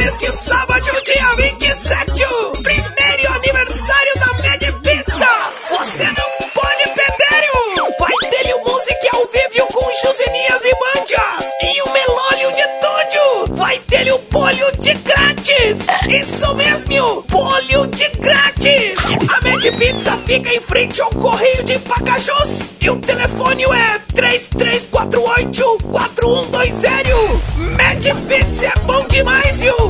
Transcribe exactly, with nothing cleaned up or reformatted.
neste sábado, dia vinte e sete, primeiro aniversário da Mad Pizza. Você não pode perder. Vai ter o música ao vivo com Josenias e Mandia. E o melólio de tudo. Vai ter o polho de grátis. Isso mesmo, polho de grátis. A Mad Pizza fica em frente ao Correio de Pacajus. E o telefone é três três quatro oito, quatro um dois zero. Mad Pizza é bom demais, viu?